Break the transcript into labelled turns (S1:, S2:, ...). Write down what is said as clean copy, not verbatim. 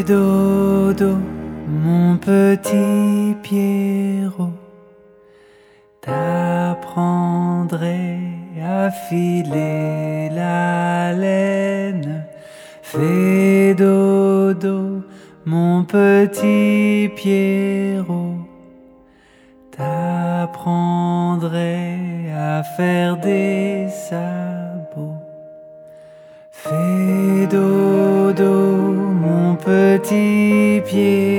S1: Fais dodo, mon petit Pierrot. T'apprendrai à filer la laine. Fais dodo, mon petit Pierrot. T'apprendrai à faire des sabots. Fais dodo, mon petit Pierrot.